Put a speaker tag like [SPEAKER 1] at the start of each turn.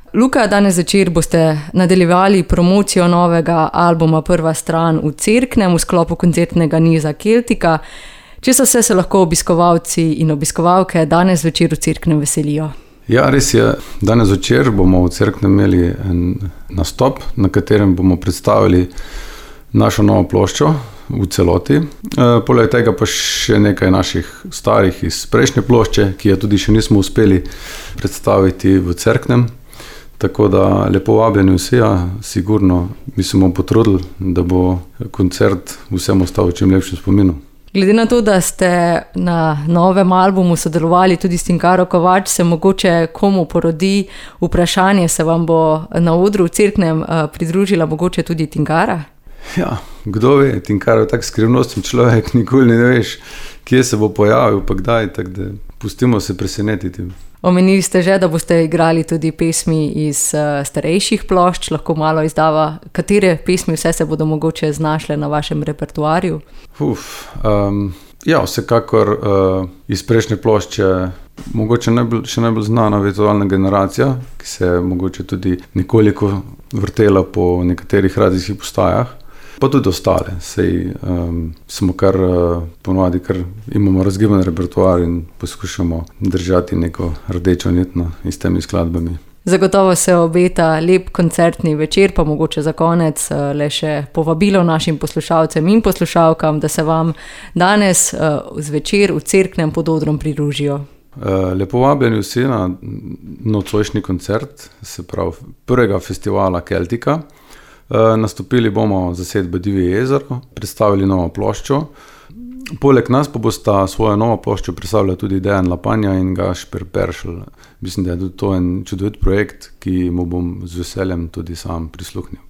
[SPEAKER 1] Luka, danes zvečer boste nadaljevali promocijo novega albuma Prva stran v Cerknem v sklopu koncertnega niza Keltika. Česa vse se lahko obiskovalci in obiskovalke danes zvečer v Cerknem veselijo?
[SPEAKER 2] Ja, res je. Danes večer bomo v Cerknem imeli en nastop, na katerem bomo predstavili našo novo ploščo v celoti. Poleg tega pa še nekaj naših starih iz prejšnje plošče, ki je tudi še nismo uspeli predstaviti v Cerknem. Tako da lepo vabljeni vsi, sigurno mi se bomo potrudili, da bo koncert vsem ostal v čim lepšem spominu.
[SPEAKER 1] Glede na to, da ste na novem albumu sodelovali tudi s Tinkaro Kovač, se mogoče komu porodi vprašanje, se vam bo na odru v Cerknem pridružila mogoče tudi Tinkara?
[SPEAKER 2] Ja, kdo ve, Tinkaro je tak skrivnosten človek, nikoli ne veš, kje se bo pojavil, pa kdaj, tako da pustimo se presenetiti.
[SPEAKER 1] Omenili ste že, da boste igrali tudi pesmi iz starejših plošč, lahko malo izdava, katere pesmi vse se bodo mogoče znašle na vašem repertoarju? Vsekakor iz prejšnje plošče mogoče še najbolj znana Virtualna generacija, ki se je mogoče tudi nekoliko vrtela po nekaterih radijskih postajah. Pa tudi ostale, smo ponovadi imamo razgiban repertoar in poskušamo držati neko rdečo nit s temi skladbami. Zagotovo se obeta lep koncertni večer, pa mogoče za konec le še povabilo našim poslušalcem in poslušalkam, da se vam danes zvečer v Cerknem pod odrom pridružijo.
[SPEAKER 2] Lepo vabljeni vsi na nocojšnji koncert, se pravi prvega festivala Keltika. Nastopili bomo zasedbe Divje jezero, predstavili novo ploščo. Poleg nas pa bosta svojo novo ploščo predstavila tudi Dejan Lapanja in Gašper Peršl. Mislim, da je tudi to en čudovit projekt, ki mu bom z veseljem tudi sam prisluhnil.